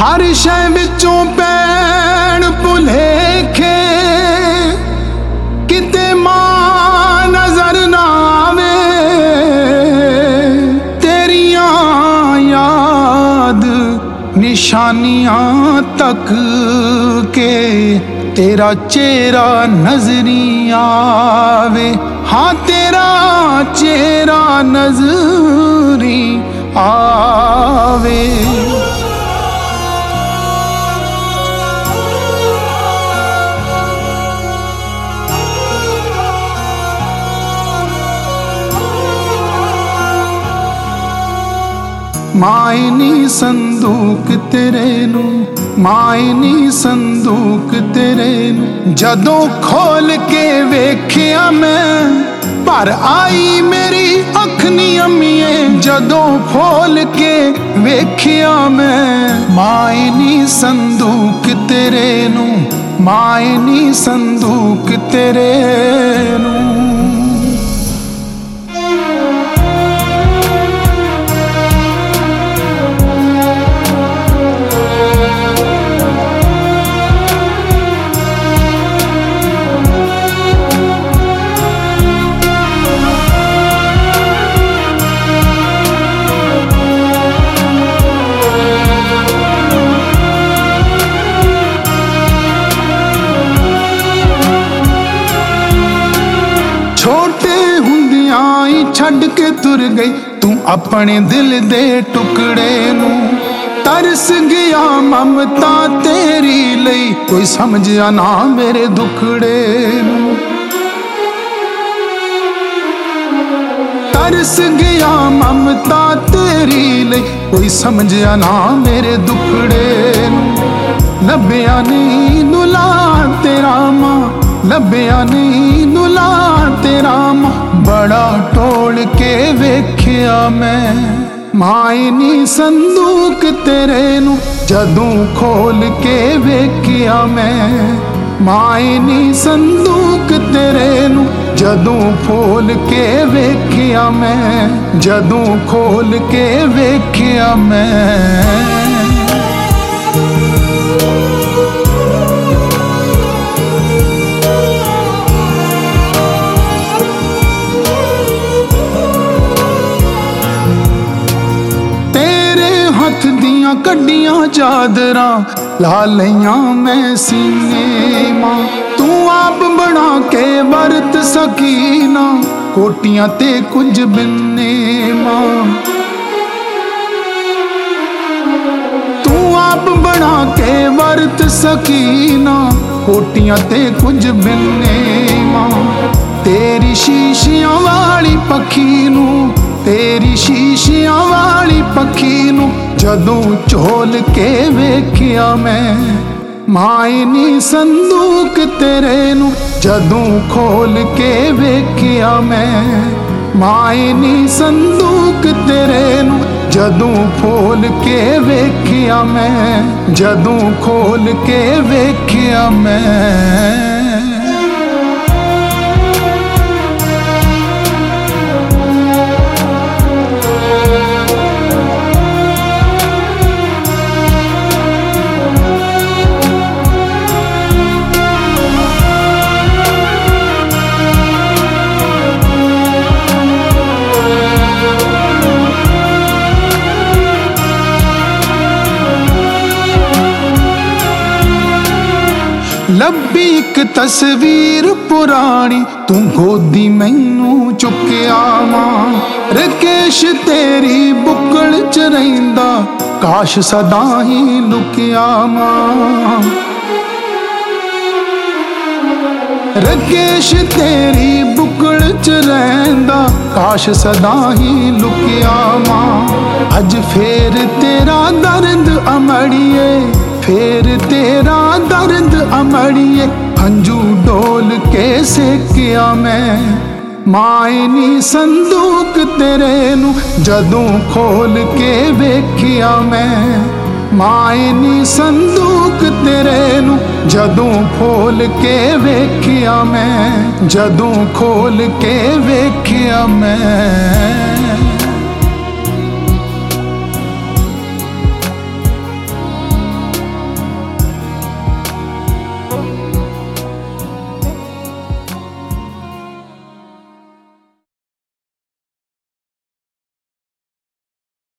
हर शय विचों पैण भुलेखे किते मां नजर ना आवे तेरियां याद निशानियां तक के तेरा चेहरा नजरी आवे। हाँ तेरा चेहरा नजरी आवे। मायनी संदूक तेरे नू, मायनी संदूक तेरे नू जदों खोल के वेख्या मैं पर आई मेरी अख नी अम्मीए। जदों खोल के वेख्या मैं मायनी संदूक तेरे नू, मायनी संदूक तेरे नू। छड़ के तुर गई तू अपने दिल दे टुकड़े नू। तरस गया ममता तेरी लई कोई समझिया ना मेरे दुखड़े नू। तरस गया ममता तेरी लई कोई समझिया ना मेरे दुखड़े नू। लभ्या नहीं नुला तेरा मां, लभ्या नहीं नुला तेरा मां बड़ा टोल के वेख्या मैं मायनी संदूक तेरे नू। जदों खोल के वेख्या मैं मायनी संदूक तेरे नू। जदों खोल के वेख्या मैं, जदों खोल के वेख्या मैं। दियां कड्डियां चादरा ला लियां मैं सीने मां। तू आप बना के वरत सकीना कोटियां ते कुछ बिन्ने मां। तू आप बना के वरत सकीना कोटियां ते कुछ बिन्ने मां। तेरी शीशियां वाली पखी नू, तेरी शीशियां वाली पखी नू जदों झोल के वेख्या मैं मायनी संदूक तेरे नू। जदों खोल के वेख्या मैं मायनी संदूक तेरे नू। जदों खोल के वेख्या मैं, जदों खोल के वेख्या मैं। लब्बी एक तस्वीर पुरानी तू गोदी मैनू चुकिया मां। रकेश तेरी बुकल च रहिंदा काश सदा ही लुकिया मां। रकेश तेरी बुकल च रहिंदा काश सदा ही लुकिया मां। अज फेर तेरा दर्द अमड़िए, फेर तेरा दर्द अमड़िए हंजू डोल के सेकिया मैं मायनी संदूक तेरे नू। जदों खोल के वेख्या मैं मायनी संदूक तेरे नू। जदों खोल के वेख्या मैं, जदों खोल के वेख्या मैं।